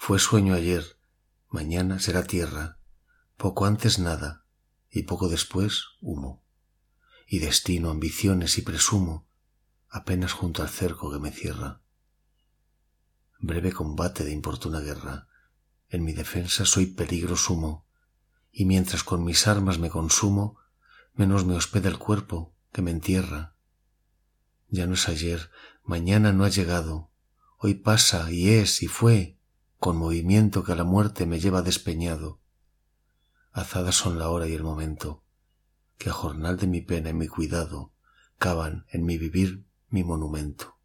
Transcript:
Fue sueño ayer, mañana será tierra, poco antes nada y poco después humo. Y destino, ambiciones y presumo, apenas junto al cerco que me cierra. Breve combate de importuna guerra, en mi defensa soy peligro sumo, y mientras con mis armas me consumo, menos me hospeda el cuerpo que me entierra. Ya no es ayer, mañana no ha llegado, hoy pasa y es y fue, con movimiento que a la muerte me lleva despeñado. Azadas son la hora y el momento, que a jornal de mi pena y mi cuidado cavan en mi vivir mi monumento.